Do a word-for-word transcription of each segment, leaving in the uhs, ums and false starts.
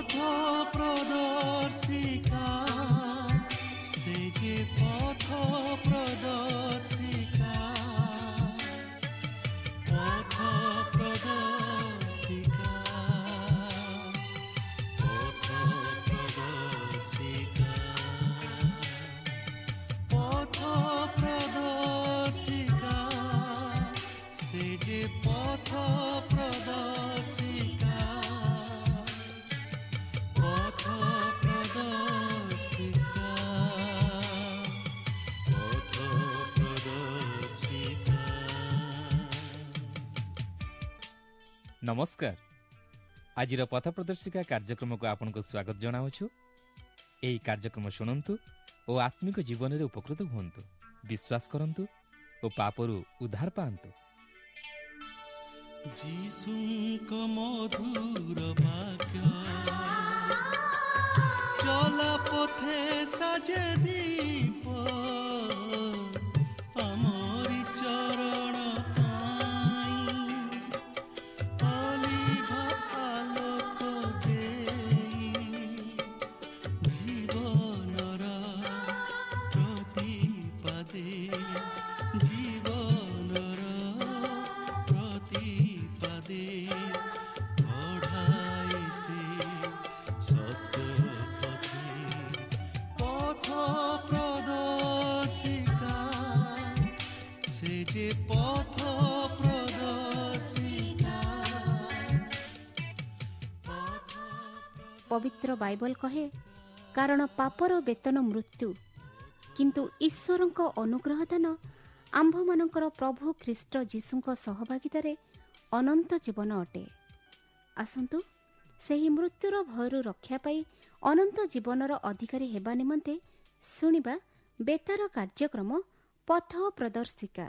পথ প্রদর্শিকা সে যে পথ প্রদর্শিকা পথ প্রদর্শিকা পথ প্রদর্শিকা পথ প্রদর্শিকা সে যে পথ প্রদর্শিকা পথ প্রদর্শিকা পথ প্রদর্শিকা। নমস্কার, আজির পথ প্রদর্শিকা কার্যক্রমক আপনার স্বাগত জনাওছু। এই কার্যক্রম শুণন্তু ও আত্মিক জীবনের উপকৃত হুঁতু, বিশ্বাস করন্তু ও পাপরু উদ্ধার পাআন্তু। যিশুଙ୍କ মধুর বাক্য চলা পথে সাজে দীপ আমরি চরণ পাই অলিভা আলোক দেই জীবনর প্রতিপাদে জীবনর প্রতিপাদে পঢ়াই সে সত্য পথে পথ প্রদর্শিকা সে যে পথ প্রদর্শিকা। ପବିତ୍ର ବାଇବଲ କହେ, କାରଣ ପାପର ବେତନ ମୃତ୍ୟୁ, କିନ୍ତୁ ଈଶ୍ୱରଙ୍କ ଅନୁଗ୍ରହ ଦାନ ଆମ୍ଭମାନଙ୍କର ପ୍ରଭୁ ଖ୍ରୀଷ୍ଟ ଯୀଶୁଙ୍କ ସହଭାଗିତାରେ ଅନନ୍ତ ଜୀବନ ଅଟେ। ଆସନ୍ତୁ ସେହି ମୃତ୍ୟୁର ଭୟରୁ ରକ୍ଷା ପାଇ ଅନନ୍ତ ଜୀବନର ଅଧିକାରୀ ହେବା ନିମନ୍ତେ ଶୁଣିବା ବେତାର କାର୍ଯ୍ୟକ୍ରମ ପଥ ପ୍ରଦର୍ଶିକା।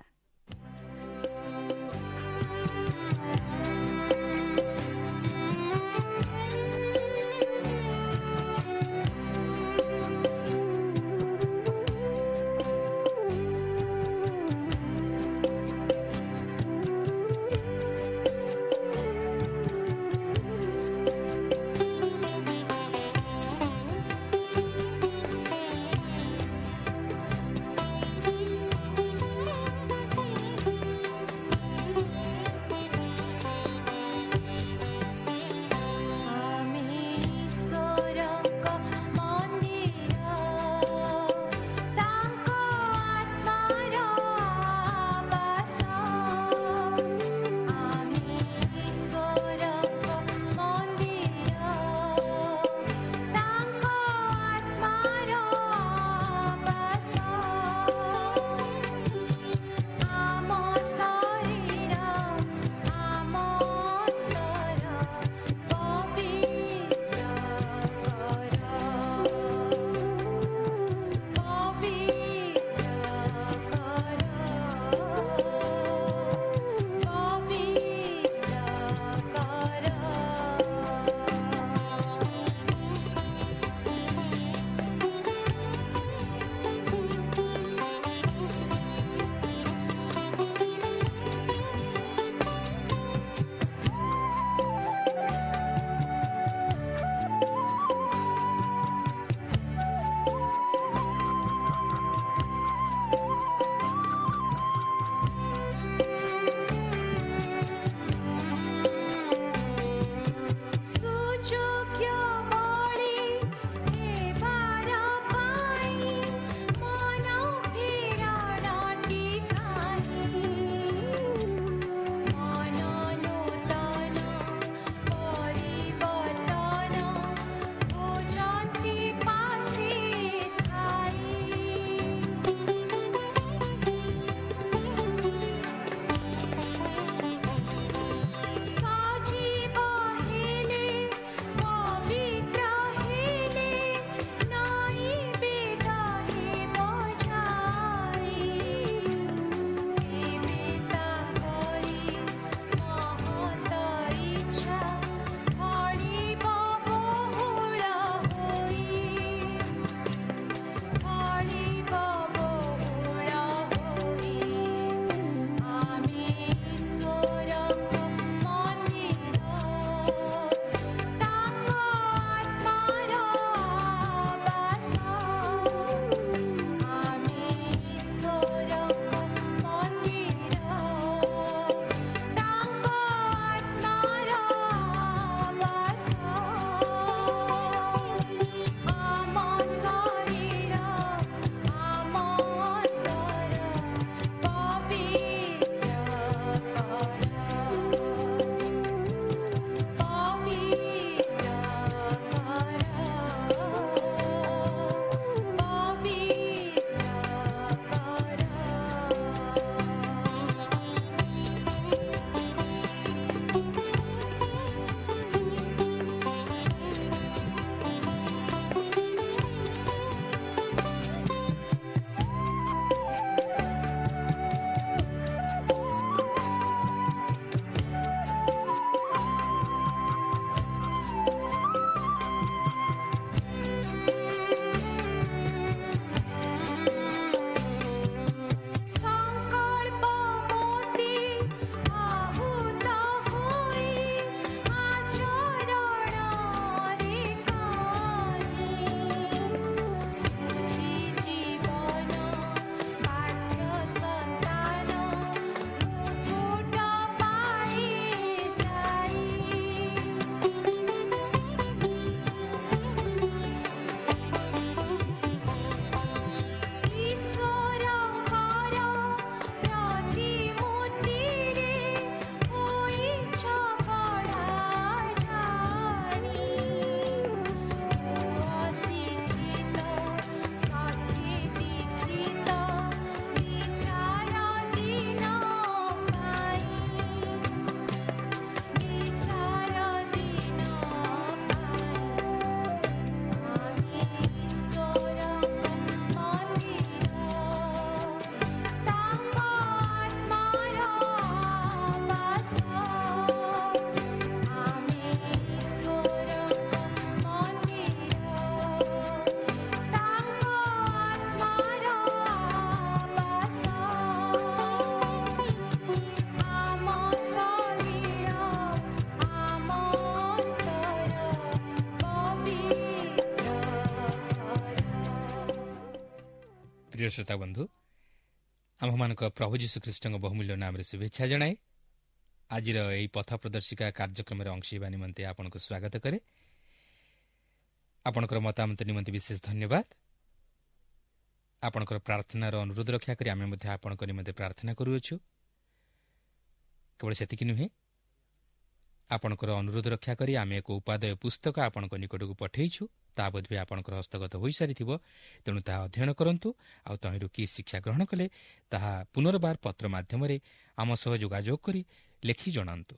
প্রিয় শ্ରୋତା ବନ୍ଧୁ, ଆମ୍ଭମାନଙ୍କ ପ୍ରଭୁ ଯୀଶୁଖ୍ରୀଷ୍ଟଙ୍କ ବହୁମୂଲ୍ୟ ନାମରେ ଶୁଭେଚ୍ଛା ଜଣାଏ। ଆଜିର ଏହି ପଥ ପ୍ରଦର୍ଶିକା କାର୍ଯ୍ୟକ୍ରମରେ ଅଂଶ ହେବା ନିମନ୍ତେ ଆପଣଙ୍କୁ ସ୍ୱାଗତ କରେ। ଆପଣଙ୍କର ମତାମତ ନିମନ୍ତେ ବିଶେଷ ଧନ୍ୟବାଦ। ଆପଣଙ୍କର ପ୍ରାର୍ଥନାର ଅନୁରୋଧ ରକ୍ଷା କରି ଆମେ ମଧ୍ୟ ଆପଣଙ୍କ ନିମନ୍ତେ ପ୍ରାର୍ଥନା କରୁଅଛୁ। କେବଳ ସେତିକି ନୁହେଁ, ଆପଣଙ୍କର ଅନୁରୋଧ ରକ୍ଷା କରି ଆମେ ଏକ ଉପାଦେୟ ପୁସ୍ତକ ଆପଣଙ୍କ ନିକଟକୁ ପଠାଇଛୁ। ତାହା ବୋଧହୁଏ ଆପଣଙ୍କର ହସ୍ତଗତ ହୋଇସାରିଥିବ। ତେଣୁ ତାହା ଅଧ୍ୟୟନ କରନ୍ତୁ, ଆଉ ତହିଁରୁ କି ଶିକ୍ଷା ଗ୍ରହଣ କଲେ ତାହା ପୁନର୍ବାର ପତ୍ର ମାଧ୍ୟମରେ ଆମ ସହ ଯୋଗାଯୋଗ କରି ଲେଖି ଜଣାନ୍ତୁ।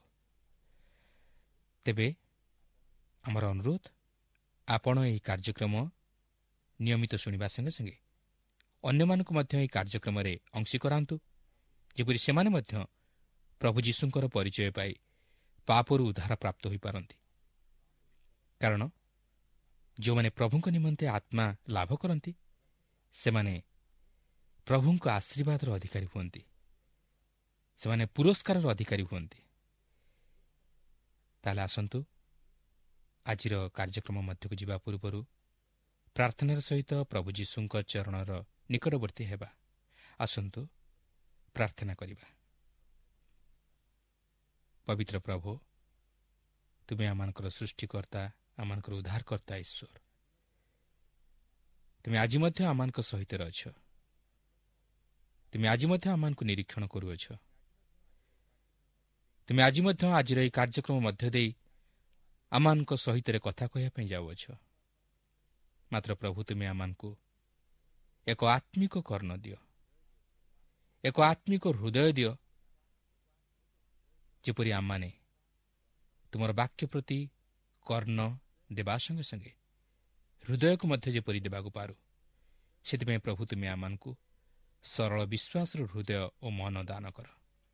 ତେବେ ଆମର ଅନୁରୋଧ, ଆପଣ ଏହି କାର୍ଯ୍ୟକ୍ରମ ନିୟମିତ ଶୁଣିବା ସଙ୍ଗେ ସଙ୍ଗେ ଅନ୍ୟମାନଙ୍କୁ ମଧ୍ୟ ଏହି କାର୍ଯ୍ୟକ୍ରମରେ ଅଂଶୀ କରାନ୍ତୁ, ଯେପରି ସେମାନେ ମଧ୍ୟ ପ୍ରଭୁ ଯୀଶୁଙ୍କର ପରିଚୟ ପାଇ ପାପରୁ ଉଦ୍ଧାର ପ୍ରାପ୍ତ ହୋଇପାରନ୍ତି। କାରଣ ଯେଉଁମାନେ ପ୍ରଭୁଙ୍କ ନିମନ୍ତେ ଆତ୍ମା ଲାଭ କରନ୍ତି, ସେମାନେ ପ୍ରଭୁଙ୍କ ଆଶୀର୍ବାଦର ଅଧିକାରୀ ହୁଅନ୍ତି, ସେମାନେ ପୁରସ୍କାରର ଅଧିକାରୀ ହୁଅନ୍ତି। ତାହେଲେ ଆସନ୍ତୁ, ଆଜିର କାର୍ଯ୍ୟକ୍ରମ ମଧ୍ୟକୁ ଯିବା ପୂର୍ବରୁ ପ୍ରାର୍ଥନାର ସହିତ ପ୍ରଭୁ ଯୀଶୁଙ୍କ ଚରଣର ନିକଟବର୍ତ୍ତୀ ହେବା। ଆସନ୍ତୁ ପ୍ରାର୍ଥନା କରିବା। ପବିତ୍ର ପ୍ରଭୁ, ତୁମେ ଆମମାନଙ୍କର ସୃଷ୍ଟିକର୍ତ୍ତା, ଆମମାନଙ୍କର ଉଦ୍ଧାରକର୍ତ୍ତା ଈଶ୍ୱର। ତୁମେ ଆଜି ମଧ୍ୟ ଆମମାନଙ୍କ ସହିତ ଅଛ। ତୁମେ ଆଜି ମଧ୍ୟ ଆମମାନଙ୍କୁ ନିରୀକ୍ଷଣ କରୁଅଛ। ତୁମେ ଆଜି ମଧ୍ୟ ଆଜିର ଏହି କାର୍ଯ୍ୟକ୍ରମ ମଧ୍ୟ ଦେଇ ଆମମାନଙ୍କ ସହିତ କଥା କହିବା ପାଇଁ ଯାଉଅଛ। ମାତ୍ର ପ୍ରଭୁ, ତୁମେ ଆମମାନଙ୍କୁ ଏକ ଆତ୍ମିକ କର୍ଣ୍ଣ ଦିଅ, ଏକ ଆତ୍ମିକ ହୃଦୟ ଦିଅ, ଯେପରି ଆମମାନେ ତୁମର ବାକ୍ୟ ପ୍ରତି କର୍ଣ୍ଣ ଦେବା ସଙ୍ଗେ ସଙ୍ଗେ ହୃଦୟକୁ ମଧ୍ୟ ଯେପରି ଦେବାକୁ ପାରୁ। ସେଥିପାଇଁ ପ୍ରଭୁ, ତୁମେ ଆମମାନଙ୍କୁ ସରଳ ବିଶ୍ୱାସର ହୃଦୟ ଓ ମନ ଦାନ କର।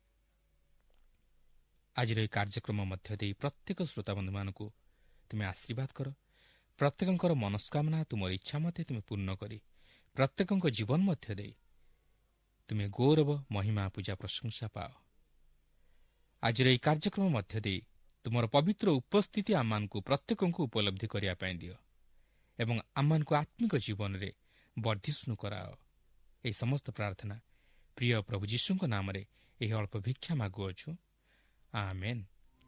ଆଜିର ଏହି କାର୍ଯ୍ୟକ୍ରମ ମଧ୍ୟ ଦେଇ ପ୍ରତ୍ୟେକ ଶ୍ରୋତାବନ୍ଧୁମାନଙ୍କୁ ତୁମେ ଆଶୀର୍ବାଦ କର। ପ୍ରତ୍ୟେକଙ୍କର ମନସ୍କାମନା ତୁମର ଇଚ୍ଛା ମଧ୍ୟ ତୁମେ ପୂର୍ଣ୍ଣ କରି ପ୍ରତ୍ୟେକଙ୍କ ଜୀବନ ମଧ୍ୟ ଦେଇ ତୁମେ ଗୌରବ, ମହିମା, ପୂଜା, ପ୍ରଶଂସା ପାଅ। ଆଜିର ଏହି କାର୍ଯ୍ୟକ୍ରମ ମଧ୍ୟ ଦେଇ ତୁମର ପବିତ୍ର ଉପସ୍ଥିତି ଆମମାନଙ୍କୁ ପ୍ରତ୍ୟେକଙ୍କୁ ଉପଲବ୍ଧି କରିବା ପାଇଁ ଦିଅ ଏବଂ ଆମମାନଙ୍କୁ ଆତ୍ମିକ ଜୀବନରେ ବର୍ଦ୍ଧିଷ୍ଣୁ କରାଅ। ଏହି ସମସ୍ତ ପ୍ରାର୍ଥନା ପ୍ରିୟ ପ୍ରଭୁ ଯୀଶୁଙ୍କ ନାମରେ ଏହି ଅଳ୍ପ ଭିକ୍ଷା ମାଗୁଅଛୁ। ଆମେନ୍।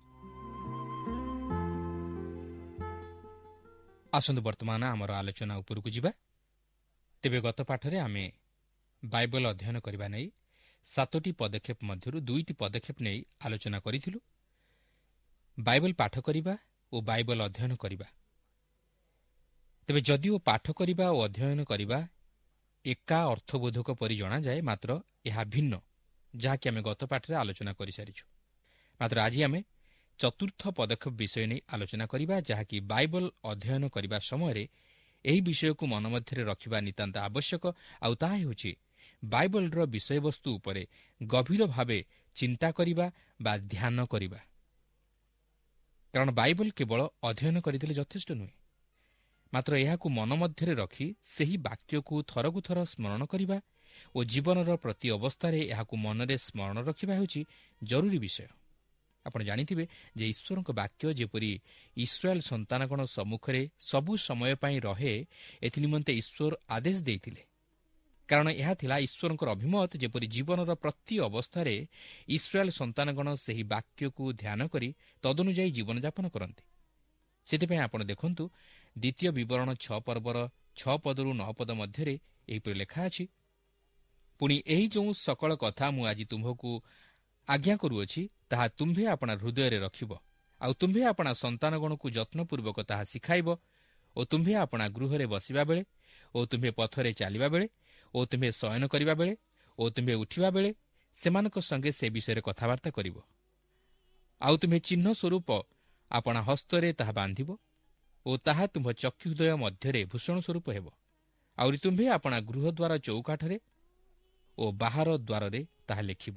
ଆସନ୍ତୁ ବର୍ତ୍ତମାନ ଆମର ଆଲୋଚନା ଉପରକୁ ଯିବା। ତେବେ ଗତ ପାଠରେ ଆମେ ବାଇବଲ ଅଧ୍ୟୟନ କରିବା ନେଇ ସାତୋଟି ପଦକ୍ଷେପ ମଧ୍ୟରୁ ଦୁଇଟି ପଦକ୍ଷେପ ନେଇ ଆଲୋଚନା କରିଥିଲୁ। ବାଇବଲ ପାଠ କରିବା ଓ ବାଇବଲ ଅଧ୍ୟୟନ କରିବା। ତେବେ ଯଦିଓ ପାଠ କରିବା ଓ ଅଧ୍ୟୟନ କରିବା ଏକା ଅର୍ଥବୋଧକ ପରି ଜଣାଯାଏ, ମାତ୍ର ଏହା ଭିନ୍ନ, ଯାହାକି ଆମେ ଗତ ପାଠରେ ଆଲୋଚନା କରିସାରିଛୁ। ମାତ୍ର ଆଜି ଆମେ ଚତୁର୍ଥ ପଦକ୍ଷେପ ବିଷୟ ନେଇ ଆଲୋଚନା କରିବା, ଯାହାକି ବାଇବଲ ଅଧ୍ୟୟନ କରିବା ସମୟରେ ଏହି ବିଷୟକୁ ମନ ମଧ୍ୟରେ ରଖିବା ନିତାନ୍ତ ଆବଶ୍ୟକ। ଆଉ ତାହା ହେଉଛି ବାଇବଲର ବିଷୟବସ୍ତୁ ଉପରେ ଗଭୀର ଭାବେ ଚିନ୍ତା କରିବା ବା ଧ୍ୟାନ କରିବା। କାରଣ ବାଇବଲ କେବଳ ଅଧ୍ୟୟନ କରିଦେଲେ ଯଥେଷ୍ଟ ନୁହେଁ, ମାତ୍ର ଏହାକୁ ମନ ମଧ୍ୟରେ ରଖି ସେହି ବାକ୍ୟକୁ ଥରକୁ ଥର ସ୍ମରଣ କରିବା ଓ ଜୀବନର ପ୍ରତି ଅବସ୍ଥାରେ ଏହାକୁ ମନରେ ସ୍ମରଣ ରଖିବା ହେଉଛି ଜରୁରୀ ବିଷୟ। ଆପଣ ଜାଣିଥିବେ ଯେ ଈଶ୍ୱରଙ୍କ ବାକ୍ୟ ଯେପରି ଇସ୍ରାଏଲ ସନ୍ତାନଗଣ ସମ୍ମୁଖରେ ସବୁ ସମୟ ପାଇଁ ରହେ, ଏଥିନିମନ୍ତେ ଈଶ୍ୱର ଆଦେଶ ଦେଇଥିଲେ। କାରଣ ଏହା ଥିଲା ଈଶ୍ୱରଙ୍କର ଅଭିମତ, ଯେପରି ଜୀବନର ପ୍ରତି ଅବସ୍ଥାରେ ଇସ୍ରାଏଲ ସନ୍ତାନଗଣ ସେହି ବାକ୍ୟକୁ ଧ୍ୟାନ କରି ତଦନୁଯାୟୀ ଜୀବନଯାପନ କରନ୍ତି। ସେଥିପାଇଁ ଆପଣ ଦେଖନ୍ତୁ, ଦ୍ୱିତୀୟ ବିବରଣ ଛଅ ପର୍ବର ଛଅ ପଦରୁ ନଅ ପଦ ମଧ୍ୟରେ ଏହିପରି ଲେଖା ଅଛି, ପୁଣି ଏହି ଯେଉଁ ସକଳ କଥା ମୁଁ ଆଜି ତୁମ୍ଭକୁ ଆଜ୍ଞା କରୁଅଛି, ତାହା ତୁମ୍ଭେ ଆପଣା ହୃଦୟରେ ରଖିବ, ଆଉ ତୁମ୍ଭେ ଆପଣା ସନ୍ତାନଗଣକୁ ଯତ୍ନପୂର୍ବକ ତାହା ଶିଖାଇବ, ଓ ତୁମ୍ଭେ ଆପଣା ଗୃହରେ ବସିବା ବେଳେ, ଓ ତୁମ୍ଭେ ପଥରେ ଚାଲିବା ବେଳେ, ଓ ତୁମ୍ଭେ ଶୟନ କରିବା ବେଳେ, ଓ ତୁମ୍ଭେ ଉଠିବା ବେଳେ ସେମାନଙ୍କ ସଙ୍ଗେ ସେ ବିଷୟରେ କଥାବାର୍ତ୍ତା କରିବ। ଆଉ ତୁମ୍ଭେ ଚିହ୍ନ ସ୍ୱରୂପ ଆପଣା ହସ୍ତରେ ତାହା ବାନ୍ଧିବ, ଓ ତାହା ତୁମ୍ଭ ଚକ୍ଷୁଦ୍ୱୟ ମଧ୍ୟରେ ଭୂଷଣ ସ୍ୱରୂପ ହେବ। ଆହୁରି ତୁମ୍ଭେ ଆପଣା ଗୃହଦ୍ୱାର ଚୌକାଠରେ ଓ ବାହାର ଦ୍ୱାରରେ ତାହା ଲେଖିବ।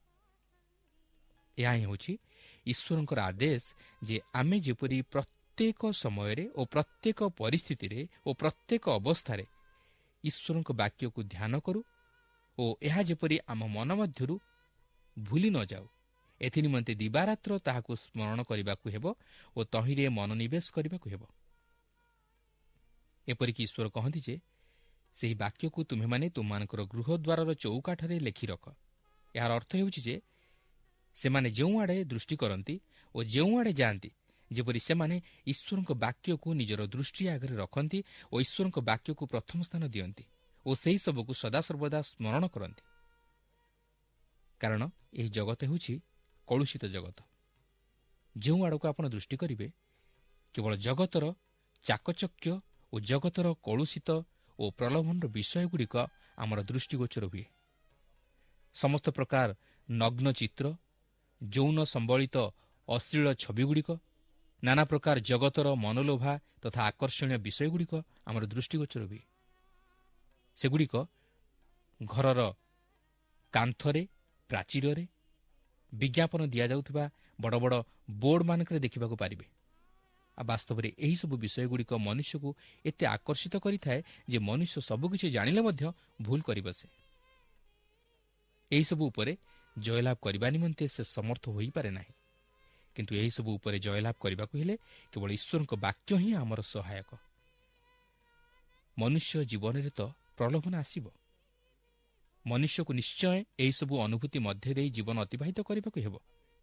ଏହା ହିଁ ହେଉଛି ଈଶ୍ୱରଙ୍କର ଆଦେଶ ଯେ ଆମେ ଯେପରି ପ୍ରତ୍ୟେକ ସମୟରେ ଓ ପ୍ରତ୍ୟେକ ପରିସ୍ଥିତିରେ ଓ ପ୍ରତ୍ୟେକ ଅବସ୍ଥାରେ ଈଶ୍ୱରଙ୍କ ବାକ୍ୟକୁ ଧ୍ୟାନ କରୁ ଓ ଏହା ଯେପରି ଆମ ମନ ମଧ୍ୟରୁ ଭୁଲି ନ ଯାଉ, ଏଥିନିମନ୍ତେ ଦିବାରାତ୍ର ତାହାକୁ ସ୍ମରଣ କରିବାକୁ ହେବ ଓ ତହିଁରେ ମନୋନିବେଶ କରିବାକୁ ହେବ। ଏପରିକି ଈଶ୍ୱର କହନ୍ତି ଯେ ସେହି ବାକ୍ୟକୁ ତୁମେମାନେ ତୁମମାନଙ୍କର ଗୃହ ଦ୍ୱାରର ଚୌକାଠରେ ଲେଖି ରଖ। ଏହାର ଅର୍ଥ ହେଉଛି ଯେ ସେମାନେ ଯେଉଁଆଡ଼େ ଦୃଷ୍ଟି କରନ୍ତି ଓ ଯେଉଁଆଡ଼େ ଯାଆନ୍ତି, ଯେପରି ସେମାନେ ଈଶ୍ୱରଙ୍କ ବାକ୍ୟକୁ ନିଜର ଦୃଷ୍ଟି ଆଗରେ ରଖନ୍ତି ଓ ଈଶ୍ୱରଙ୍କ ବାକ୍ୟକୁ ପ୍ରଥମ ସ୍ଥାନ ଦିଅନ୍ତି ଓ ସେହି ସବୁକୁ ସଦାସର୍ବଦା ସ୍ମରଣ କରନ୍ତି। କାରଣ ଏହି ଜଗତ ହେଉଛି କଳୁଷିତ ଜଗତ। ଯେଉଁ ଆଡ଼କୁ ଆପଣ ଦୃଷ୍ଟି କରିବେ, କେବଳ ଜଗତର ଚାକଚକ୍ୟ ଓ ଜଗତର କଳୁଷିତ ଓ ପ୍ରଲୋଭନର ବିଷୟଗୁଡ଼ିକ ଆମର ଦୃଷ୍ଟିଗୋଚର ହୁଏ। ସମସ୍ତ ପ୍ରକାର ନଗ୍ନ ଚିତ୍ର, ଯୌନ ସମ୍ବଳିତ ଅଶ୍ଳୀଳ ଛବିଗୁଡ଼ିକ, ନାନା ପ୍ରକାର ଜଗତର ମନଲୋଭା ତଥା ଆକର୍ଷଣୀୟ ବିଷୟଗୁଡ଼ିକ ଆମର ଦୃଷ୍ଟିଗୋଚର ହୁଏ। ସେଗୁଡ଼ିକ ଘରର କାନ୍ଥରେ, ପ୍ରାଚୀରରେ, ବିଜ୍ଞାପନ ଦିଆଯାଉଥିବା ବଡ଼ ବଡ଼ ବୋର୍ଡମାନଙ୍କରେ ଦେଖିବାକୁ ପାରିବେ। ଆଉ ବାସ୍ତବରେ ଏହିସବୁ ବିଷୟଗୁଡ଼ିକ ମନୁଷ୍ୟକୁ ଏତେ ଆକର୍ଷିତ କରିଥାଏ ଯେ ମନୁଷ୍ୟ ସବୁକିଛି ଜାଣିଲେ ମଧ୍ୟ ଭୁଲ କରି ବସେ। ଏହିସବୁ ଉପରେ ଜୟଲାଭ କରିବା ନିମନ୍ତେ ସେ ସମର୍ଥ ହୋଇପାରେ ନାହିଁ। କିନ୍ତୁ ଏହିସବୁ ଉପରେ ଜୟଲାଭ କରିବାକୁ ହେଲେ କେବଳ ଈଶ୍ୱରଙ୍କ ବାକ୍ୟ ହିଁ ଆମର ସହାୟକ। ମନୁଷ୍ୟ ଜୀବନରେ ତ ପ୍ରଲୋଭନ ଆସିବ। ମନୁଷ୍ୟକୁ ନିଶ୍ଚୟ ଏହିସବୁ ଅନୁଭୂତି ମଧ୍ୟ ଦେଇ ଜୀବନ ଅତିବାହିତ କରିବାକୁ ହେବ।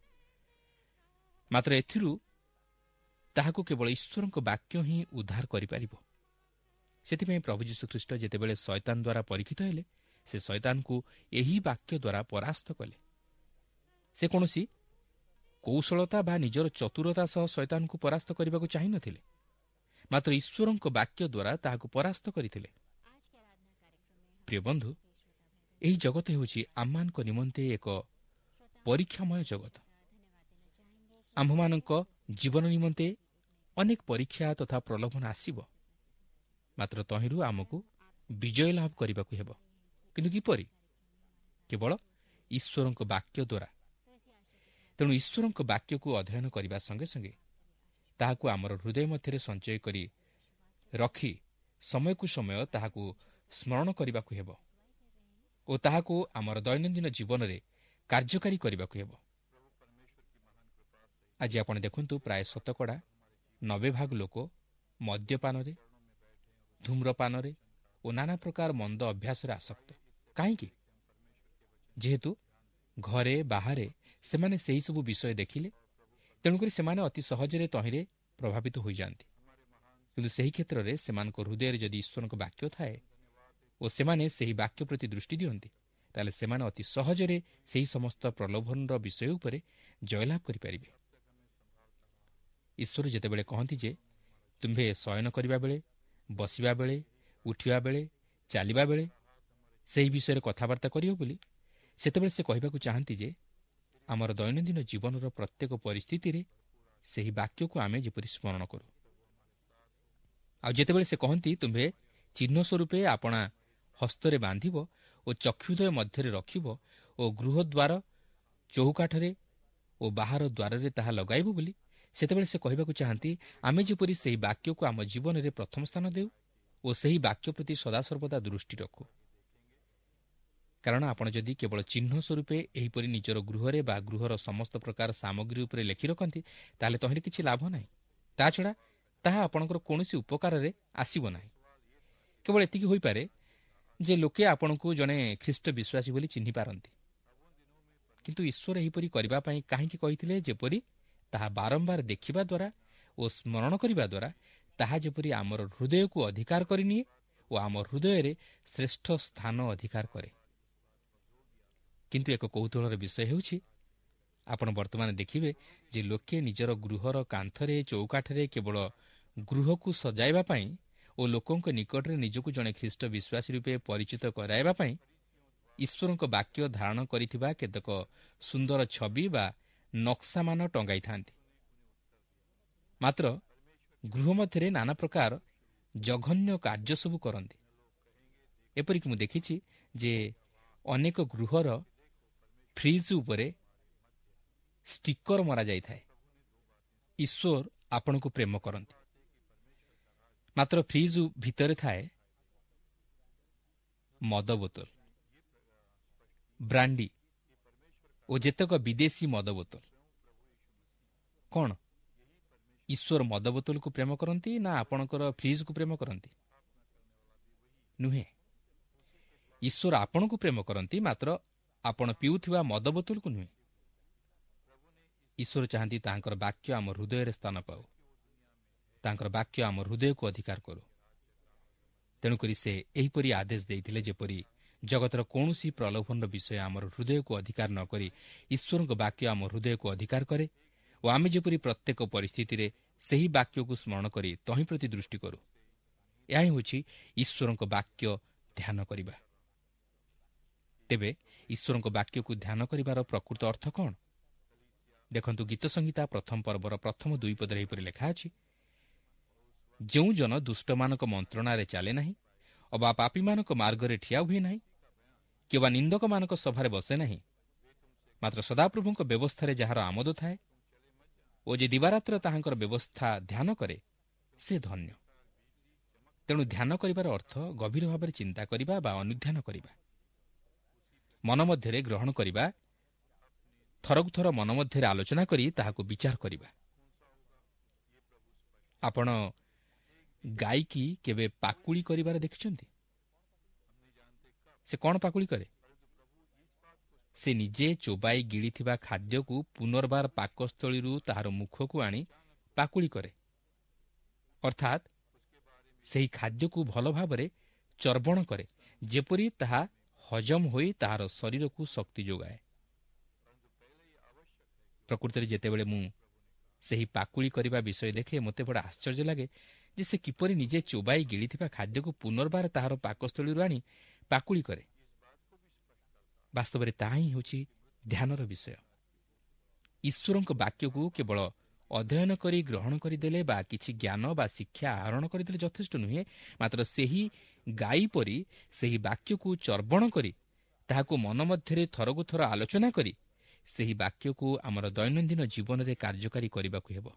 ମାତ୍ର ଏଥିରୁ ତାହାକୁ କେବଳ ଈଶ୍ୱରଙ୍କ ବାକ୍ୟ ହିଁ ଉଦ୍ଧାର କରିପାରିବ। ସେଥିପାଇଁ ପ୍ରଭୁ ଯୀଶୁଖ୍ରୀଷ୍ଟ ଯେତେବେଳେ ଶୟତାନ ଦ୍ୱାରା ପରୀକ୍ଷିତ ହେଲେ, ସେ ଶୟତାନକୁ ଏହି ବାକ୍ୟ ଦ୍ୱାରା ପରାସ୍ତ କଲେ। ସେ କୌଣସି କୌଶଳତା ବା ନିଜର ଚତୁରତା ସହ ଶୟତାନକୁ ପରାସ୍ତ କରିବାକୁ ଚାହିଁନଥିଲେ, ମାତ୍ର ଈଶ୍ୱରଙ୍କ ବାକ୍ୟ ଦ୍ୱାରା ତାହାକୁ ପରାସ୍ତ କରିଥିଲେ। ପ୍ରିୟ ବନ୍ଧୁ, ଏହି ଜଗତ ହେଉଛି ଆମମାନଙ୍କ ନିମନ୍ତେ ଏକ ପରୀକ୍ଷାମୟ ଜଗତ। ଆମ୍ଭମାନଙ୍କ ଜୀବନ ନିମନ୍ତେ ଅନେକ ପରୀକ୍ଷା ତଥା ପ୍ରଲୋଭନ ଆସିବ। ମାତ୍ର ତହିଁରୁ ଆମକୁ ବିଜୟ ଲାଭ କରିବାକୁ ହେବ। କିନ୍ତୁ କିପରି? କେବଳ ଈଶ୍ୱରଙ୍କ ବାକ୍ୟ ଦ୍ୱାରା। ତେଣୁ ଈଶ୍ୱରଙ୍କ ବାକ୍ୟକୁ ଅଧ୍ୟୟନ କରିବା ସଙ୍ଗେ ସଙ୍ଗେ ତାହାକୁ ଆମର ହୃଦୟ ମଧ୍ୟରେ ସଞ୍ଚୟ କରି ରଖି ସମୟକୁ ସମୟ ତାହାକୁ ସ୍ମରଣ କରିବାକୁ ହେବ ଓ ତାହାକୁ ଆମର ଦୈନନ୍ଦିନ ଜୀବନରେ କାର୍ଯ୍ୟକାରୀ କରିବାକୁ ହେବ। ଆଜି ଆପଣ ଦେଖନ୍ତୁ, ପ୍ରାୟ ଶତକଡ଼ା ନବେ ଭାଗ ଲୋକ ମଦ୍ୟପାନରେ, ଧୂମ୍ରପାନରେ ଓ ନାନା ପ୍ରକାର ମନ୍ଦ ଅଭ୍ୟାସରେ ଆସକ୍ତ। କାହିଁକି? ଯେହେତୁ ଘରେ ବାହାରେ ସେମାନେ ସେହିସବୁ ବିଷୟ ଦେଖିଲେ, ତେଣୁକରି ସେମାନେ ଅତି ସହଜରେ ତହିଁରେ ପ୍ରଭାବିତ ହୋଇଯାଆନ୍ତି। କିନ୍ତୁ ସେହି କ୍ଷେତ୍ରରେ ସେମାନଙ୍କ ହୃଦୟରେ ଯଦି ଈଶ୍ୱରଙ୍କ ବାକ୍ୟ ଥାଏ ଓ ସେମାନେ ସେହି ବାକ୍ୟ ପ୍ରତି ଦୃଷ୍ଟି ଦିଅନ୍ତି, ତାହେଲେ ସେମାନେ ଅତି ସହଜରେ ସେହି ସମସ୍ତ ପ୍ରଲୋଭନର ବିଷୟ ଉପରେ ଜୟଲାଭ କରିପାରିବେ। ଈଶ୍ୱର ଯେତେବେଳେ କହନ୍ତି ଯେ ତୁମ୍ଭେ ଶୟନ କରିବା ବେଳେ, ବସିବା ବେଳେ, ଉଠିବା ବେଳେ, ଚାଲିବା ବେଳେ ସେହି ବିଷୟରେ କଥାବାର୍ତ୍ତା କରିବ ବୋଲି, ସେତେବେଳେ ସେ କହିବାକୁ ଚାହାନ୍ତି ଯେ ଆମର ଦୈନନ୍ଦିନ ଜୀବନର ପ୍ରତ୍ୟେକ ପରିସ୍ଥିତିରେ ସେହି ବାକ୍ୟକୁ ଆମେ ଯେପରି ସ୍ମରଣ କରୁ। ଆଉ ଯେତେବେଳେ ସେ କହନ୍ତି ତୁମ୍ଭେ ଚିହ୍ନ ସ୍ୱରୂପେ ଆପଣା ହସ୍ତରେ ବାନ୍ଧିବ ଓ ଚକ୍ଷୁଦ୍ୱୟ ମଧ୍ୟରେ ରଖିବ ଓ ଗୃହଦ୍ୱାର ଚୌକାଠରେ ଓ ବାହାର ଦ୍ୱାରରେ ତାହା ଲଗାଇବ ବୋଲି, ସେତେବେଳେ ସେ କହିବାକୁ ଚାହାନ୍ତି ଆମେ ଯେପରି ସେହି ବାକ୍ୟକୁ ଆମ ଜୀବନରେ ପ୍ରଥମ ସ୍ଥାନ ଦେଉ ଓ ସେହି ବାକ୍ୟ ପ୍ରତି ସଦାସର୍ବଦା ଦୃଷ୍ଟି ରଖୁ। କାରଣ ଆପଣ ଯଦି କେବଳ ଚିହ୍ନ ସ୍ୱରୂପେ ଏହିପରି ନିଜର ଗୃହରେ ବା ଗୃହର ସମସ୍ତ ପ୍ରକାର ସାମଗ୍ରୀ ଉପରେ ଲେଖି ରଖନ୍ତି, ତାହେଲେ ତହିଁରେ କିଛି ଲାଭ ନାହିଁ। ତାଛଡ଼ା ତାହା ଆପଣଙ୍କର କୌଣସି ଉପକାରରେ ଆସିବ ନାହିଁ। କେବଳ ଏତିକି ହୋଇପାରେ ଯେ ଲୋକେ ଆପଣଙ୍କୁ ଜଣେ ଖ୍ରୀଷ୍ଟ ବିଶ୍ୱାସୀ ବୋଲି ଚିହ୍ନି ପାରନ୍ତି। କିନ୍ତୁ ଈଶ୍ୱର ଏହିପରି କରିବା ପାଇଁ କାହିଁକି କହିଥିଲେ? ଯେପରି ତାହା ବାରମ୍ବାର ଦେଖିବା ଦ୍ୱାରା ଓ ସ୍ମରଣ କରିବା ଦ୍ୱାରା ତାହା ଯେପରି ଆମର ହୃଦୟକୁ ଅଧିକାର କରିନିଏ ଓ ଆମ ହୃଦୟରେ ଶ୍ରେଷ୍ଠ ସ୍ଥାନ ଅଧିକାର କରେ। କିନ୍ତୁ ଏକ କୌତୁହଳର ବିଷୟ ହେଉଛି, ଆପଣ ବର୍ତ୍ତମାନ ଦେଖିବେ ଯେ ଲୋକେ ନିଜର ଗୃହର କାନ୍ଥରେ, ଚୌକାଠରେ କେବଳ ଗୃହକୁ ସଜାଇବା ପାଇଁ ଓ ଲୋକଙ୍କ ନିକଟରେ ନିଜକୁ ଜଣେ ଖ୍ରୀଷ୍ଟ ବିଶ୍ୱାସୀ ରୂପେ ପରିଚିତ କରାଇବା ପାଇଁ ଈଶ୍ୱରଙ୍କ ବାକ୍ୟ ଧାରଣ କରିଥିବା କେତେକ ସୁନ୍ଦର ଛବି ବା ନକ୍ସାମାନ ଟଙ୍ଗାଇଥାନ୍ତି। ମାତ୍ର ଗୃହ ମଧ୍ୟରେ ନାନା ପ୍ରକାର ଜଘନ୍ୟ କାର୍ଯ୍ୟ ସବୁ କରନ୍ତି। ଏପରିକି ମୁଁ ଦେଖିଛି ଯେ ଅନେକ ଗୃହର ଫ୍ରିଜ୍ ଉପରେ ଷ୍ଟିକର ମରାଯାଇଥାଏ, ଈଶ୍ୱର ଆପଣଙ୍କୁ ପ୍ରେମ କରନ୍ତି। ମାତ୍ର ଫ୍ରିଜ୍ ଭିତରେ ଥାଏ ମଦ ବୋତଲ, ବ୍ରାଣ୍ଡି ଓ ଯେତେକ ବିଦେଶୀ ମଦ ବୋତଲ। କ'ଣ ଈଶ୍ୱର ମଦ ବୋତଲକୁ ପ୍ରେମ କରନ୍ତି ନା ଆପଣଙ୍କର ଫ୍ରିଜ୍କୁ ପ୍ରେମ କରନ୍ତି? ନୁହେଁ। ଈଶ୍ୱର ଆପଣଙ୍କୁ ପ୍ରେମ କରନ୍ତି, ମାତ୍ର ଆପଣ ପିଉଥିବା ମଦ ବୋତଲକୁ ନୁହେଁ। ଈଶ୍ୱର ଚାହାନ୍ତି ତାହାଙ୍କର ବାକ୍ୟ ଆମ ହୃଦୟରେ ସ୍ଥାନ ପାଉ, ତାଙ୍କର ବାକ୍ୟ ଆମ ହୃଦୟକୁ ଅଧିକାର କରୁ। ତେଣୁକରି ସେ ଏହିପରି ଆଦେଶ ଦେଇଥିଲେ, ଯେପରି ଜଗତର କୌଣସି ପ୍ରଲୋଭନର ବିଷୟ ଆମର ହୃଦୟକୁ ଅଧିକାର ନ କରି ଈଶ୍ୱରଙ୍କ ବାକ୍ୟ ଆମ ହୃଦୟକୁ ଅଧିକାର କରେ ଓ ଆମେ ଯେପରି ପ୍ରତ୍ୟେକ ପରିସ୍ଥିତିରେ ସେହି ବାକ୍ୟକୁ ସ୍ମରଣ କରି ତହିଁ ପ୍ରତି ଦୃଷ୍ଟି କରୁ। ଏହା ହିଁ ହେଉଛି ଈଶ୍ୱରଙ୍କ ବାକ୍ୟ ଧ୍ୟାନ କରିବା। ତେବେ ଈଶ୍ୱରଙ୍କ ବାକ୍ୟକୁ ଧ୍ୟାନ କରିବାର ପ୍ରକୃତ ଅର୍ଥ କ'ଣ? ଦେଖନ୍ତୁ, ଗୀତ ସଂହିତା ପ୍ରଥମ ପର୍ବର ପ୍ରଥମ ଦୁଇ ପଦରେ ଏହିପରି ଲେଖା ଅଛି, ଯେଉଁ ଜନ ଦୁଷ୍ଟମାନଙ୍କ ମନ୍ତ୍ରଣାରେ ଚାଲେ ନାହିଁ ଅବା ପାପୀମାନଙ୍କ ମାର୍ଗରେ ଠିଆ ହୁଏ ନାହିଁ, କିମ୍ବା ନିନ୍ଦକମାନଙ୍କ ସଭାରେ ବସେ ନାହିଁ, ମାତ୍ର ସଦାପ୍ରଭୁଙ୍କ ବ୍ୟବସ୍ଥାରେ ଯାହାର ଆମୋଦ ଥାଏ ଓ ଯେ ଦିବାରାତ୍ର ତାହାଙ୍କର ବ୍ୟବସ୍ଥା ଧ୍ୟାନ କରେ, ସେ ଧନ୍ୟ। ତେଣୁ ଧ୍ୟାନ କରିବାର ଅର୍ଥ ଗଭୀର ଭାବରେ ଚିନ୍ତା କରିବା ବା ଅନୁଧ୍ୟାନ କରିବା, ମନ ମଧ୍ୟରେ ଗ୍ରହଣ କରିବା, ଥରକୁ ଥର ମନ ମଧ୍ୟରେ ଆଲୋଚନା କରି ତାହାକୁ ବିଚାର କରିବା। ଆପଣ ଗାଈକି କେବେ ପାକୁଳି କରିବାର ଦେଖିଛନ୍ତି? ସେ କ'ଣ ପାକୁଳି କରେ? ସେ ନିଜେ ଚୋବାଇ ଗିଳିଥିବା ଖାଦ୍ୟକୁ ପୁନର୍ବାର ପାକସ୍ଥଳୀରୁ ତାହାର ମୁଖକୁ ଆଣି ପାକୁଳି କରେ, ଅର୍ଥାତ୍ ସେହି ଖାଦ୍ୟକୁ ଭଲ ଭାବରେ ଚର୍ବଣ କରେ, ଯେପରି ତାହା ହଜମ ହୋଇ ତାହାର ଶରୀରକୁ ଶକ୍ତି ଯୋଗାଏ। ପ୍ରକୃତରେ ଯେତେବେଳେ ମୁଁ ସେହି ପାକୁଳି କରିବା ବିଷୟ ଦେଖେ, ମୋତେ ବଡ଼ ଆଶ୍ଚର୍ଯ୍ୟ ଲାଗେ ଯେ ସେ କିପରି ନିଜେ ଚୋବାଇ ଗିଳିଥିବା ଖାଦ୍ୟକୁ ପୁନର୍ବାର ତାହାର ପାକସ୍ଥଳୀରୁ ଆଣି ପାକୁଳି କରେ। ବାସ୍ତବରେ ତାହା ହିଁ ହେଉଛି ଧ୍ୟାନର ବିଷୟ। ଈଶ୍ୱରଙ୍କ ବାକ୍ୟକୁ କେବଳ ଅଧ୍ୟୟନ କରି ଗ୍ରହଣ କରିଦେଲେ ବା କିଛି ଜ୍ଞାନ ବା ଶିକ୍ଷା ଆହରଣ କରିଦେଲେ ଯଥେଷ୍ଟ ନୁହେଁ, ମାତ୍ର ସେହି ଗାଈ ପରି ସେହି ବାକ୍ୟକୁ ଚର୍ବଣ କରି ତାହାକୁ ମନ ମଧ୍ୟରେ ଥରକୁ ଥର ଆଲୋଚନା କରି ସେହି ବାକ୍ୟକୁ ଆମର ଦୈନନ୍ଦିନ ଜୀବନରେ କାର୍ଯ୍ୟକାରୀ କରିବାକୁ ହେବ।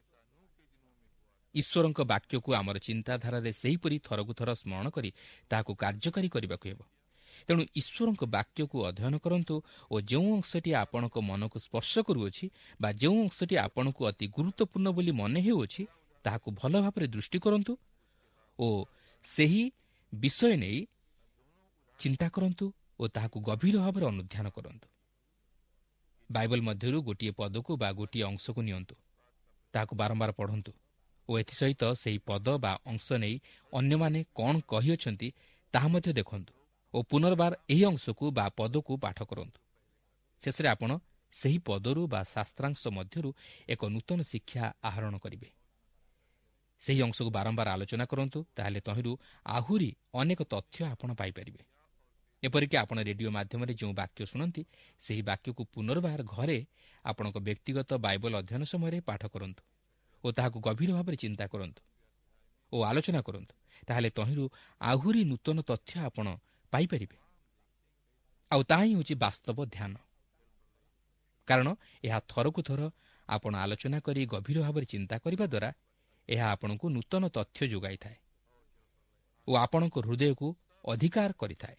ଈଶ୍ୱରଙ୍କ ବାକ୍ୟକୁ ଆମର ଚିନ୍ତାଧାରାରେ ସେହିପରି ଥରକୁ ଥର ସ୍ମରଣ କରି ତାହାକୁ କାର୍ଯ୍ୟକାରୀ କରିବାକୁ ହେବ। ତେଣୁ ଈଶ୍ୱରଙ୍କ ବାକ୍ୟକୁ ଅଧ୍ୟୟନ କରନ୍ତୁ ଓ ଯେଉଁ ଅଂଶଟି ଆପଣଙ୍କ ମନକୁ ସ୍ପର୍ଶ କରୁଅଛି ବା ଯେଉଁ ଅଂଶଟି ଆପଣଙ୍କୁ ଅତି ଗୁରୁତ୍ୱପୂର୍ଣ୍ଣ ବୋଲି ମନେ ହେଉଅଛି, ତାହାକୁ ଭଲ ଭାବରେ ଦୃଷ୍ଟି କରନ୍ତୁ ଓ ସେହି ବିଷୟ ନେଇ ଚିନ୍ତା କରନ୍ତୁ ଓ ତାହାକୁ ଗଭୀର ଭାବରେ ଅନୁଧ୍ୟାନ କରନ୍ତୁ। ବାଇବଲ ମଧ୍ୟରୁ ଗୋଟିଏ ପଦକୁ ବା ଗୋଟିଏ ଅଂଶକୁ ନିଅନ୍ତୁ, ତାହାକୁ ବାରମ୍ବାର ପଢ଼ନ୍ତୁ ଓ ଏଥିସହିତ ସେହି ପଦ ବା ଅଂଶ ନେଇ ଅନ୍ୟମାନେ କ'ଣ କହିଅଛନ୍ତି ତାହା ମଧ୍ୟ ଦେଖନ୍ତୁ ଓ ପୁନର୍ବାର ଏହି ଅଂଶକୁ ବା ପଦକୁ ପାଠ କରନ୍ତୁ। ଶେଷରେ ଆପଣ ସେହି ପଦରୁ ବା ଶାସ୍ତ୍ରାଂଶ ମଧ୍ୟରୁ ଏକ ନୂତନ ଶିକ୍ଷା ଆହରଣ କରିବେ। ସେହି ଅଂଶକୁ ବାରମ୍ବାର ଆଲୋଚନା କରନ୍ତୁ, ତାହେଲେ ତହିଁରୁ ଆହୁରି ଅନେକ ତଥ୍ୟ ଆପଣ ପାଇପାରିବେ। ଏପରିକି ଆପଣ ରେଡିଓ ମାଧ୍ୟମରେ ଯେଉଁ ବାକ୍ୟ ଶୁଣନ୍ତି, ସେହି ବାକ୍ୟକୁ ପୁନର୍ବାର ଘରେ ଆପଣଙ୍କ ବ୍ୟକ୍ତିଗତ ବାଇବଲ ଅଧ୍ୟୟନ ସମୟରେ ପାଠ କରନ୍ତୁ ଓ ତାହାକୁ ଗଭୀର ଭାବରେ ଚିନ୍ତା କରନ୍ତୁ ଓ ଆଲୋଚନା କରନ୍ତୁ, ତାହେଲେ ତହିଁରୁ ଆହୁରି ନୂତନ ତଥ୍ୟ ଆପଣ ପାଇପାରିବେ। ଆଉ ତାହା ହିଁ ହେଉଛି ବାସ୍ତବ ଧ୍ୟାନ, କାରଣ ଏହା ଥରକୁ ଥର ଆପଣ ଆଲୋଚନା କରି ଗଭୀର ଭାବରେ ଚିନ୍ତା କରିବା ଦ୍ୱାରା ଏହା ଆପଣଙ୍କୁ ନୂତନ ତଥ୍ୟ ଯୋଗାଇଥାଏ ଓ ଆପଣଙ୍କ ହୃଦୟକୁ ଅଧିକାର କରିଥାଏ।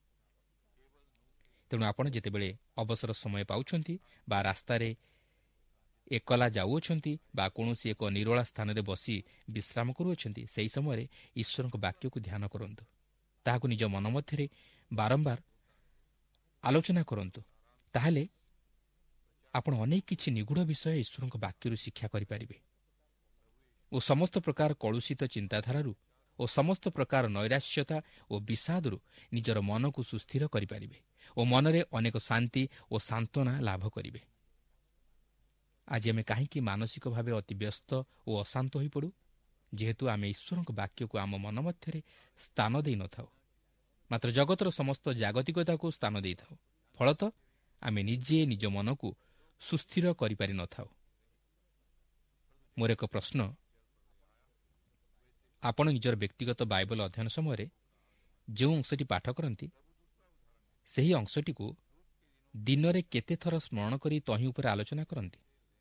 ତେଣୁ ଆପଣ ଯେତେବେଳେ ଅବସର ସମୟ ପାଉଛନ୍ତି ବା ରାସ୍ତାରେ ଏକଲା ଯାଉଅଛନ୍ତି ବା କୌଣସି ଏକ ନିରୋଳା ସ୍ଥାନରେ ବସି ବିଶ୍ରାମ କରୁଅଛନ୍ତି, ସେହି ସମୟରେ ଈଶ୍ୱରଙ୍କ ବାକ୍ୟକୁ ଧ୍ୟାନ କରନ୍ତୁ, ତାହାକୁ ନିଜ ମନ ମଧ୍ୟରେ ବାରମ୍ବାର ଆଲୋଚନା କରନ୍ତୁ। ତାହେଲେ ଆପଣ ଅନେକ କିଛି ନିଗୁଢ଼ ବିଷୟ ଈଶ୍ୱରଙ୍କ ବାକ୍ୟରୁ ଶିକ୍ଷା କରିପାରିବେ ଓ ସମସ୍ତ ପ୍ରକାର କଳୁଷିତ ଚିନ୍ତାଧାରାରୁ ଓ ସମସ୍ତ ପ୍ରକାର ନୈରାଶ୍ୟତା ଓ ବିଷାଦରୁ ନିଜର ମନକୁ ସୁସ୍ଥିର କରିପାରିବେ ଓ ମନରେ ଅନେକ ଶାନ୍ତି ଓ ସାନ୍ତ୍ୱନା ଲାଭ କରିବେ। ଆଜି ଆମେ କାହିଁକି ମାନସିକ ଭାବେ ଅତି ବ୍ୟସ୍ତ ଓ ଅଶାନ୍ତ ହୋଇପଡ଼ୁ? ଯେହେତୁ ଆମେ ଈଶ୍ୱରଙ୍କ ବାକ୍ୟକୁ ଆମ ମନ ମଧ୍ୟରେ ସ୍ଥାନ ଦେଇନଥାଉ, ମାତ୍ର ଜଗତର ସମସ୍ତ ଜାଗତିକତାକୁ ସ୍ଥାନ ଦେଇଥାଉ। ଫଳତଃ ଆମେ ନିଜେ ନିଜ ମନକୁ ସୁସ୍ଥିର କରିପାରିନଥାଉ। ମୋର ଏକ ପ୍ରଶ୍ନ, ଆପଣ ନିଜର ବ୍ୟକ୍ତିଗତ ବାଇବଲ ଅଧ୍ୟୟନ ସମୟରେ ଯେଉଁ ଅଂଶଟି ପାଠ କରନ୍ତି, ସେହି ଅଂଶଟିକୁ ଦିନରେ କେତେ ଥର ସ୍ମରଣ କରି ତହିଁ ଉପରେ ଆଲୋଚନା କରନ୍ତି?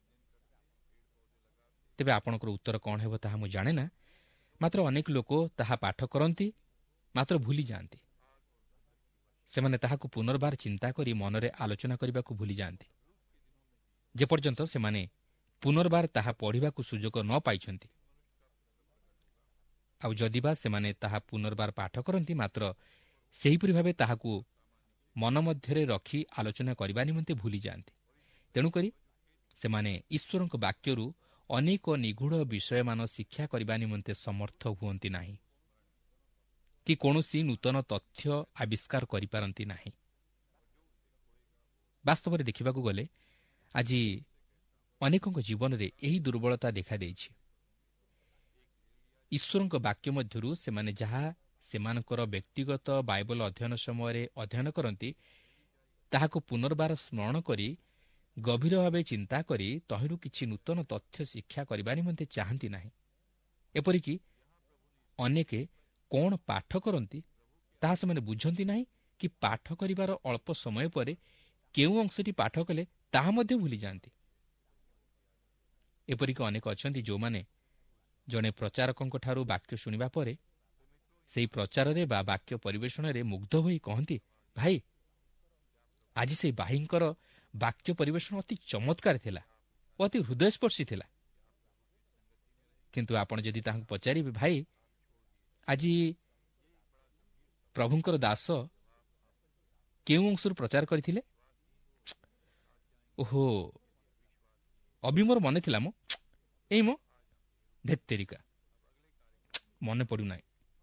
ତେବେ ଆପଣଙ୍କର ଉତ୍ତର କ'ଣ ହେବ ତାହା ମୁଁ ଜାଣେ ନା, ମାତ୍ର ଅନେକ ଲୋକ ତାହା ପାଠ କରନ୍ତି ମାତ୍ର ଭୁଲି ଯାଆନ୍ତି। ସେମାନେ ତାହାକୁ ପୁନର୍ବାର ଚିନ୍ତା କରି ମନରେ ଆଲୋଚନା କରିବାକୁ ଭୁଲି ଯାଆନ୍ତି, ଯେପର୍ଯ୍ୟନ୍ତ ସେମାନେ ପୁନର୍ବାର ତାହା ପଢ଼ିବାକୁ ସୁଯୋଗ ନ ପାଇଛନ୍ତି। ଆଉ ଯଦିବା ସେମାନେ ତାହା ପୁନର୍ବାର ପାଠ କରନ୍ତି, ମାତ୍ର ସେହିପରି ଭାବେ ତାହାକୁ ମନ ମଧ୍ୟରେ ରଖି ଆଲୋଚନା କରିବା ନିମନ୍ତେ ଭୁଲିଯାଆନ୍ତି। ତେଣୁକରି ସେମାନେ ଈଶ୍ୱରଙ୍କ ବାକ୍ୟରୁ ଅନେକ ନିଗୂଢ଼ ବିଷୟମାନ ଶିକ୍ଷା କରିବା ନିମନ୍ତେ ସମର୍ଥ ହୁଅନ୍ତି ନାହିଁ କି କୌଣସି ନୂତନ ତଥ୍ୟ ଆବିଷ୍କାର କରିପାରନ୍ତି ନାହିଁ। ବାସ୍ତବରେ ଦେଖିବାକୁ ଗଲେ ଆଜି ଅନେକଙ୍କ ଜୀବନରେ ଏହି ଦୁର୍ବଳତା ଦେଖାଦେଇଛି। ଈଶ୍ୱରଙ୍କ ବାକ୍ୟ ମଧ୍ୟରୁ ସେମାନେ ଯାହା ସେମାନଙ୍କର ବ୍ୟକ୍ତିଗତ ବାଇବଲ ଅଧ୍ୟୟନ ସମୟରେ ଅଧ୍ୟୟନ କରନ୍ତି, ତାହାକୁ ପୁନର୍ବାର ସ୍ମରଣ କରି ଗଭୀର ଭାବେ ଚିନ୍ତା କରି ତହିଁରୁ କିଛି ନୂତନ ତଥ୍ୟ ଶିକ୍ଷା କରିବା ନିମନ୍ତେ ଚାହାନ୍ତି ନାହିଁ। ଏପରିକି ଅନେକ କ'ଣ ପାଠ କରନ୍ତି ତାହା ସେମାନେ ବୁଝନ୍ତି ନାହିଁ କି ପାଠ କରିବାର ଅଳ୍ପ ସମୟ ପରେ କେଉଁ ଅଂଶଟି ପାଠ କଲେ ତାହା ମଧ୍ୟ ଭୁଲିଯାଆନ୍ତି। ଏପରିକି ଅନେକ ଅଛନ୍ତି ଯେଉଁମାନେ ଜଣେ ପ୍ରଚାରକଙ୍କଠାରୁ ବାକ୍ୟ ଶୁଣିବା ପରେ ସେହି ପ୍ରଚାରରେ ବା ବାକ୍ୟ ପରିବେଷଣରେ ମୁଗ୍ଧ ହୋଇ କହନ୍ତି, ଭାଇ ଆଜି ସେହି ଭାଇଙ୍କର ବାକ୍ୟ ପରିବେଷଣ ଅତି ଚମତ୍କାର ଥିଲା ଓ ଅତି ହୃଦୟସ୍ପର୍ଶୀ ଥିଲା। କିନ୍ତୁ ଆପଣ ଯଦି ତାହାଙ୍କୁ ପଚାରିବେ, ଭାଇ ଆଜି ପ୍ରଭୁଙ୍କର ଦାସ କେଉଁ ଅଂଶରୁ ପ୍ରଚାର କରିଥିଲେ? ଓହୋ ଅବି ମୋର ମନେ ଥିଲା ମୋ ଏଇ ମୋ ଧେତେରିକା ମନେ ପଡ଼ୁନାହିଁ।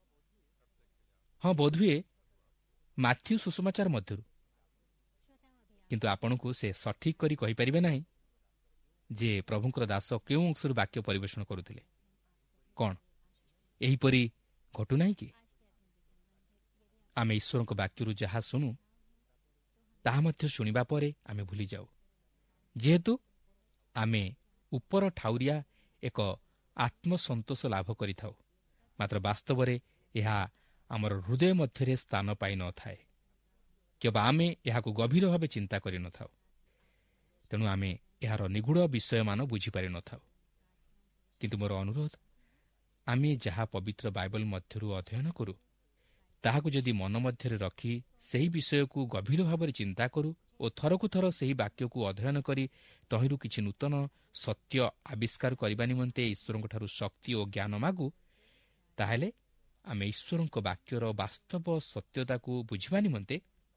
ହଁ ବୋଧହୁଏ ମାଥ୍ୟୁ ସୁଷମାଚାର ମଧ୍ୟରୁ। କିନ୍ତୁ ଆପଣଙ୍କୁ ସେ ସଠିକ୍ କରି କହିପାରିବେ ନାହିଁ ଯେ ପ୍ରଭୁଙ୍କର ଦାସ କେଉଁ ଅଂଶରୁ ବାକ୍ୟ ପରିବେଷଣ କରୁଥିଲେ। କ'ଣ ଏହିପରି ଘଟୁନାହିଁ କି? ଆମେ ଈଶ୍ୱରଙ୍କ ବାକ୍ୟରୁ ଯାହା ଶୁଣୁ ତାହା ମଧ୍ୟ ଶୁଣିବା ପରେ ଆମେ ଭୁଲିଯାଉ, ଯେହେତୁ ଆମେ ଉପର ଠାଉରିଆ ଏକ ଆତ୍ମସନ୍ତୋଷ ଲାଭ କରିଥାଉ, ମାତ୍ର ବାସ୍ତବରେ ଏହା ଆମର ହୃଦୟ ମଧ୍ୟରେ ସ୍ଥାନ ପାଇନଥାଏ କିମ୍ବା ଆମେ ଏହାକୁ ଗଭୀର ଭାବେ ଚିନ୍ତା କରିନଥାଉ। ତେଣୁ ଆମେ ଏହାର ନିଗୂଢ଼ ବିଷୟମାନ ବୁଝିପାରିନଥାଉ। କିନ୍ତୁ ମୋର ଅନୁରୋଧ, ଆମେ ଯାହା ପବିତ୍ର ବାଇବଲ ମଧ୍ୟରୁ ଅଧ୍ୟୟନ କରୁ ତାହାକୁ ଯଦି ମନ ମଧ୍ୟରେ ରଖି ସେହି ବିଷୟକୁ ଗଭୀର ଭାବରେ ଚିନ୍ତା କରୁ ଓ ଥରକୁ ଥର ସେହି ବାକ୍ୟକୁ ଅଧ୍ୟୟନ କରି ତହିଁରୁ କିଛି ନୂତନ ସତ୍ୟ ଆବିଷ୍କାର କରିବା ନିମନ୍ତେ ଈଶ୍ୱରଙ୍କଠାରୁ ଶକ୍ତି ଓ ଜ୍ଞାନ ମାଗୁ, ତାହେଲେ ଆମେ ଈଶ୍ୱରଙ୍କ ବାକ୍ୟର ବାସ୍ତବ ସତ୍ୟତାକୁ ବୁଝିବା ନିମନ୍ତେ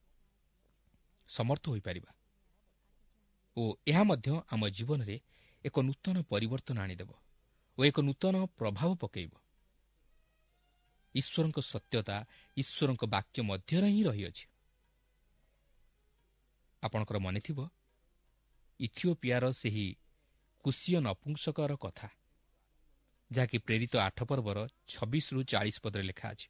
ସମର୍ଥ ହୋଇପାରିବା ଓ ଏହା ମଧ୍ୟ ଆମ ଜୀବନରେ ଏକ ନୂତନ ପରିବର୍ତ୍ତନ ଆଣିଦେବ ଓ ଏକ ନୂତନ ପ୍ରଭାବ ପକାଇବ। ଈଶ୍ୱରଙ୍କ ସତ୍ୟତା ଈଶ୍ୱରଙ୍କ ବାକ୍ୟ ମଧ୍ୟରେ ହିଁ ରହିଅଛି। ଆପଣଙ୍କର ମନେଥିବ ଇଥିଓପିଆର ସେହି କୁଶୀୟ ନପୁଂସକର କଥା, ଯାହାକି ପ୍ରେରିତ ଆଠ ପର୍ବର ଛବିଶରୁ ଚାଳିଶ ପଦରେ ଲେଖା ଅଛି।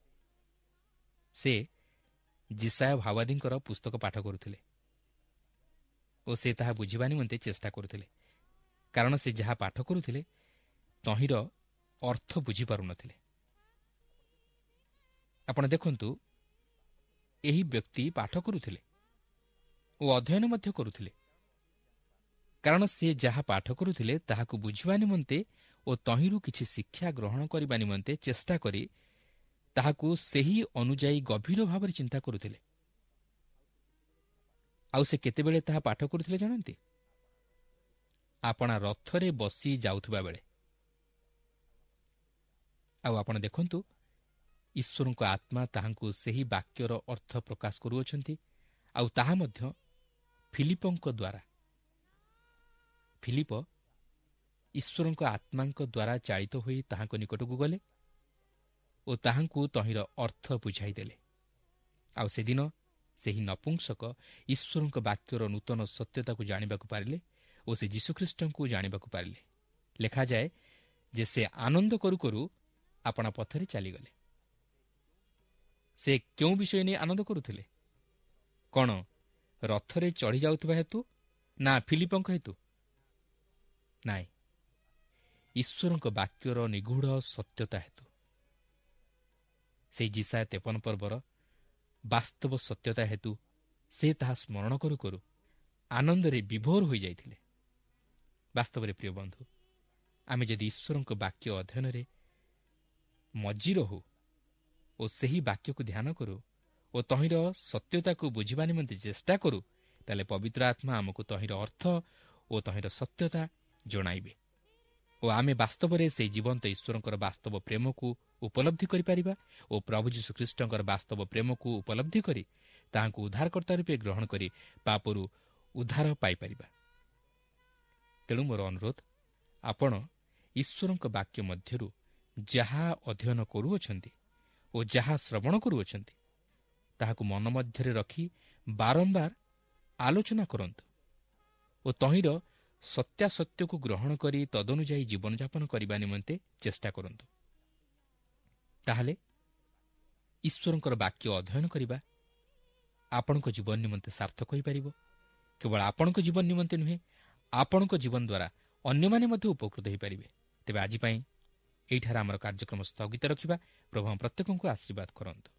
ସେ ଜିସାୟ ଭାବାଦୀଙ୍କର ପୁସ୍ତକ ପାଠ କରୁଥିଲେ ଓ ସେ ତାହା ବୁଝିବା ନିମନ୍ତେ ଚେଷ୍ଟା କରୁଥିଲେ, କାରଣ ସେ ଯାହା ପାଠ କରୁଥିଲେ ତହିଁର ଅର୍ଥ ବୁଝିପାରୁନଥିଲେ। ଆପଣ ଦେଖନ୍ତୁ, ଏହି ବ୍ୟକ୍ତି ପାଠ କରୁଥିଲେ ଓ ଅଧ୍ୟୟନ ମଧ୍ୟ କରୁଥିଲେ, କାରଣ ସେ ଯାହା ପାଠ କରୁଥିଲେ ତାହାକୁ ବୁଝିବା ନିମନ୍ତେ ଓ ତହିଁରୁ କିଛି ଶିକ୍ଷା ଗ୍ରହଣ କରିବା ନିମନ୍ତେ ଚେଷ୍ଟା କରି ତାହାକୁ ସେହି ଅନୁଯାୟୀ ଗଭୀର ଭାବରେ ଚିନ୍ତା କରୁଥିଲେ। ଆଉ ସେ କେତେବେଳେ ତାହା ପାଠ କରୁଥିଲେ ଜାଣନ୍ତି? ଆପଣା ରଥରେ ବସି ଯାଉଥିବା ବେଳେ। ଆଉ ଆପଣ ଦେଖନ୍ତୁ, ଈଶ୍ୱରଙ୍କ ଆତ୍ମା ତାହାଙ୍କୁ ସେହି ବାକ୍ୟର ଅର୍ଥ ପ୍ରକାଶ କରୁଅଛନ୍ତି, ଆଉ ତାହା ମଧ୍ୟ ଫିଲିପଙ୍କ ଦ୍ୱାରା। ଫିଲିପ ଈଶ୍ୱରଙ୍କ ଆତ୍ମାଙ୍କ ଦ୍ୱାରା ଚାଳିତ ହୋଇ ତାହାଙ୍କ ନିକଟକୁ ଗଲେ ଓ ତାହାଙ୍କୁ ତହିଁର ଅର୍ଥ ବୁଝାଇଦେଲେ। ଆଉ ସେଦିନ ସେହି ନପୁଂସକ ଈଶ୍ୱରଙ୍କ ବାକ୍ୟର ନୂତନ ସତ୍ୟତାକୁ ଜାଣିବାକୁ ପାରିଲେ ଓ ସେ ଯୀଶୁଖ୍ରୀଷ୍ଟଙ୍କୁ ଜାଣିବାକୁ ପାରିଲେ। ଲେଖାଯାଏ ଯେ ସେ ଆନନ୍ଦ କରୁ କରୁ ଆପଣା ପଥରେ ଚାଲିଗଲେ। ସେ କେଉଁ ବିଷୟ ନେଇ ଆନନ୍ଦ କରୁଥିଲେ? କ'ଣ ରଥରେ ଚଢ଼ି ଯାଉଥିବା ହେତୁ ନା ଫିଲିପଙ୍କ ହେତୁ? ନାଇଁ, ଈଶ୍ୱରଙ୍କ ବାକ୍ୟର ନିଗୂଢ଼ ସତ୍ୟତା ହେତୁ। ସେହି ଜିସାୟ ତେପନ ପର୍ବର ବାସ୍ତବ ସତ୍ୟତା ହେତୁ ସେ ତାହା ସ୍ମରଣ କରୁ କରୁ ଆନନ୍ଦରେ ବିଭୋର ହୋଇଯାଇଥିଲେ। ବାସ୍ତବରେ ପ୍ରିୟ ବନ୍ଧୁ, ଆମେ ଯଦି ଈଶ୍ୱରଙ୍କ ବାକ୍ୟ ଅଧ୍ୟୟନରେ ମଜ୍ଜି ରହୁ ଓ ସେହି ବାକ୍ୟକୁ ଧ୍ୟାନ କରୁ ଓ ତହିଁର ସତ୍ୟତାକୁ ବୁଝିବା ନିମନ୍ତେ ଚେଷ୍ଟା କରୁ, ତାହେଲେ ପବିତ୍ର ଆତ୍ମା ଆମକୁ ତହିଁର ଅର୍ଥ ଓ ତହିଁର ସତ୍ୟତା ଜଣାଇବେ ଓ ଆମେ ବାସ୍ତବରେ ସେହି ଜୀବନ୍ତ ଈଶ୍ୱରଙ୍କର ବାସ୍ତବ ପ୍ରେମକୁ ଉପଲବ୍ଧି କରିପାରିବା ଓ ପ୍ରଭୁ ଯୀଶୁଖ୍ରୀଷ୍ଟଙ୍କର ବାସ୍ତବ ପ୍ରେମକୁ ଉପଲବ୍ଧି କରି ତାହାଙ୍କୁ ଉଦ୍ଧାରକର୍ତ୍ତା ରୂପେ ଗ୍ରହଣ କରି ପାପରୁ ଉଦ୍ଧାର ପାଇପାରିବା। ତେଣୁ ମୋର ଅନୁରୋଧ, ଆପଣ ଈଶ୍ୱରଙ୍କ ବାକ୍ୟ ମଧ୍ୟରୁ ଯାହା ଅଧ୍ୟୟନ କରୁଅଛନ୍ତି ଓ ଯାହା ଶ୍ରବଣ କରୁଅଛନ୍ତି ତାହାକୁ ମନ ମଧ୍ୟରେ ରଖି ବାରମ୍ବାର ଆଲୋଚନା କରନ୍ତୁ ଓ ତହିଁର ସତ୍ୟାସତ୍ୟକୁ ଗ୍ରହଣ କରି ତଦନୁଯାୟୀ ଜୀବନଯାପନ କରିବା ନିମନ୍ତେ ଚେଷ୍ଟା କରନ୍ତୁ। ତାହେଲେ ଈଶ୍ୱରଙ୍କର ବାକ୍ୟ ଅଧ୍ୟୟନ କରିବା ଆପଣଙ୍କ ଜୀବନ ନିମନ୍ତେ ସାର୍ଥକ ହୋଇପାରିବ। କେବଳ ଆପଣଙ୍କ ଜୀବନ ନିମନ୍ତେ ନୁହେଁ, ଆପଣଙ୍କ ଜୀବନ ଦ୍ୱାରା ଅନ୍ୟମାନେ ମଧ୍ୟ ଉପକୃତ ହୋଇପାରିବେ। ତେବେ ଆଜି ପାଇଁ ଏହିଠାରେ ଆମର କାର୍ଯ୍ୟକ୍ରମ ସ୍ଥଗିତ ରଖିବା। ପ୍ରଭୁ ପ୍ରତ୍ୟେକଙ୍କୁ ଆଶୀର୍ବାଦ କରନ୍ତୁ।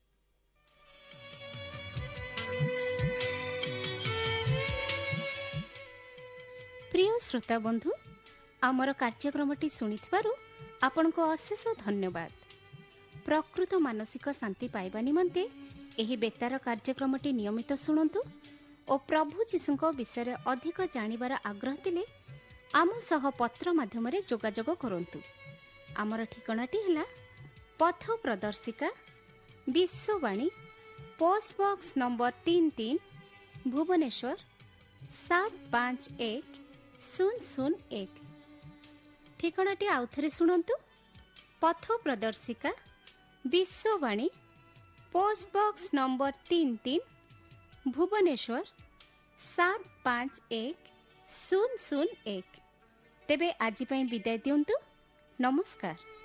ପ୍ରିୟ ଶ୍ରୋତା ବନ୍ଧୁ, ଆମର କାର୍ଯ୍ୟକ୍ରମଟି ଶୁଣିଥିବାରୁ ଆପଣଙ୍କୁ ଅଶେଷ ଧନ୍ୟବାଦ। ପ୍ରକୃତ ମାନସିକ ଶାନ୍ତି ପାଇବା ନିମନ୍ତେ ଏହି ବେତାର କାର୍ଯ୍ୟକ୍ରମଟି ନିୟମିତ ଶୁଣନ୍ତୁ ଓ ପ୍ରଭୁ ଯୀଶୁଙ୍କ ବିଷୟରେ ଅଧିକ ଜାଣିବାର ଆଗ୍ରହ ଥିଲେ ଆମ ସହ ପତ୍ର ମାଧ୍ୟମରେ ଯୋଗାଯୋଗ କରନ୍ତୁ। ଆମର ଠିକଣାଟି ହେଲା ପଥ ପ୍ରଦର୍ଶିକା, ବିଶ୍ୱବାଣୀ, ପୋଷ୍ଟ ବକ୍ସ ନମ୍ବର ତିନି ତିନି, ଭୁବନେଶ୍ୱର ସାତ ପାଞ୍ଚ ଏକ ଶୂନ ଶୂନ ଏକ। ଠିକଣାଟି ଆଉଥରେ ଶୁଣନ୍ତୁ। ପଥ ପ୍ରଦର୍ଶିକା, ବିଶ୍ୱବାଣୀ, ପୋଷ୍ଟ ବକ୍ସ ନମ୍ବର ତିନି ତିନି, ଭୁବନେଶ୍ୱର ସାତ ପାଞ୍ଚ ଏକ ଶୂନ ଶୂନ ଏକ। ତେବେ ଆଜି ପାଇଁ ବିଦାୟ ଦିଅନ୍ତୁ। ନମସ୍କାର।